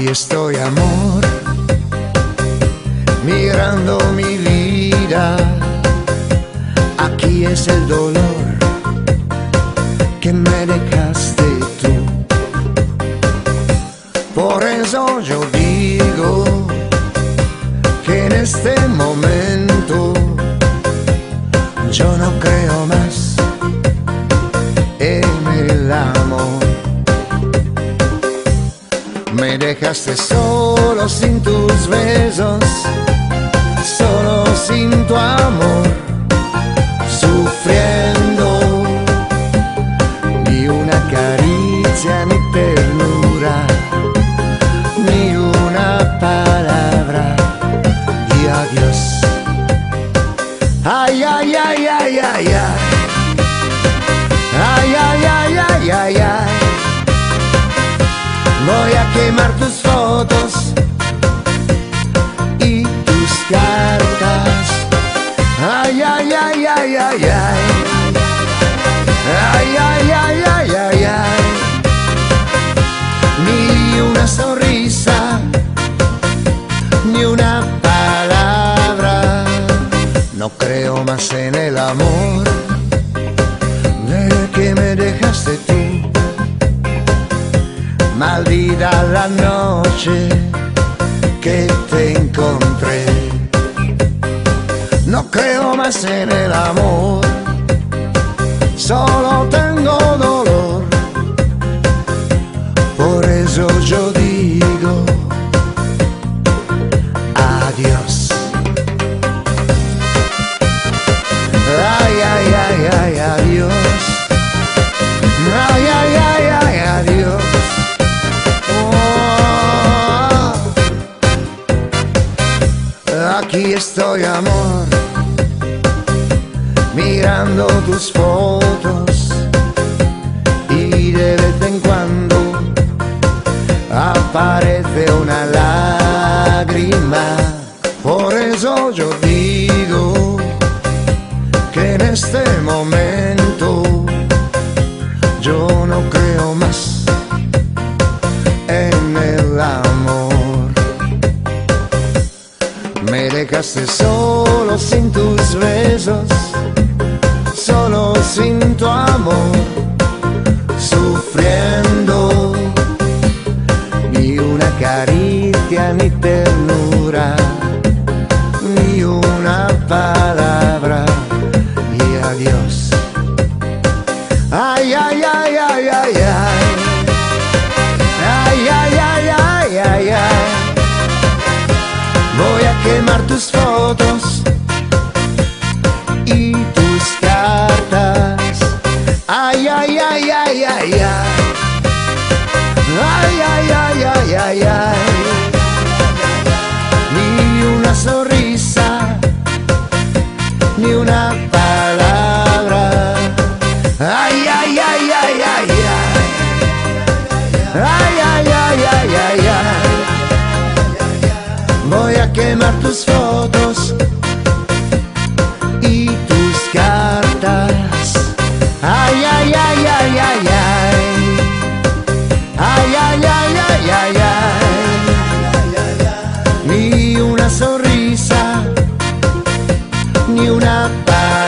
Aquí estoy, amor, mirando mi vida. Aquí es el dolor que me dejaste tú. Por eso yo digo que en este momento yo no creo más en el amor. Me dejaste solo sin tus besos, solo sin tu amor, sufriendo. Ni una caricia, ni ternura, ni una palabra y adiós. Ay, ay, ay, ay, ay, ay. Ay, ay, ay, ay, ay, ay. Voy a quemar tus fotos y tus cartas. Ay, ay, ay, ay, ay, ay. Ay, ay, ay, ay, ay, ay. Ni una sonrisa, ni una palabra. No creo más en el amor de que me dejaste tú. Maldita la noche que te encontré. No creo más en el amor, solo tengo dolor. Por eso yo digo adiós. Ay, ay, ay, ay, adiós. Ay, ay, ay, ay, adiós. Aquí estoy, amor, mirando tus fotos y de vez en cuando aparece una lágrima. Por eso yo digo que en este momento yo no creo más en el amor. Me dejaste solo sin tus besos, solo sin tu amor, sufriendo. Ni una caricia, ni ternura, ni una palabra y adiós. Ay, ay, ay, ay, ay, ay. Ay, ay, ay, ay, ay, ay. Voy a quemar tus fotos y tus cartas. Ay, ay, ay, ay, ay, ay. Ay, ay, ay, ay, ay, ay. Ni una sonrisa, ni una palabra. Ay, ay, ay, ay, ay, ay. Ay, ay, ay, ay, ay, ay. Voy a quemar tus fotos y tus cartas. Ay, ay, ay, ay, ay, ay. Ay, ay, ay, ay, ay, ay. Ni una sonrisa, ni una palabra.